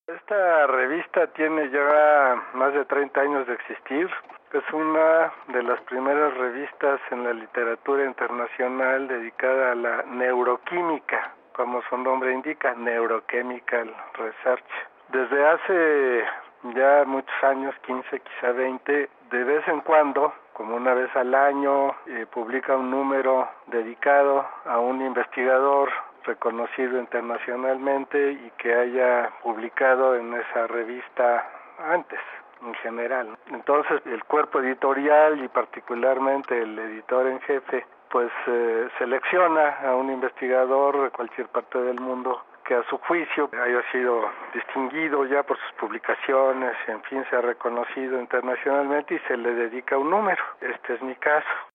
Esta revista tiene ya más de 30 años de existir. Es una de las primeras revistas en la literatura internacional dedicada a la neuroquímica, como su nombre indica, Neurochemical Research. Desde hace ya muchos años, 15, quizá 20, de vez en cuando, como una vez al año, publica un número dedicado a un investigador reconocido internacionalmente y que haya publicado en esa revista antes, en general. Entonces, el cuerpo editorial y particularmente el editor en jefe, pues selecciona a un investigador de cualquier parte del mundo que a su juicio haya sido distinguido ya por sus publicaciones, en fin, se ha reconocido internacionalmente y se le dedica un número. Este es mi caso.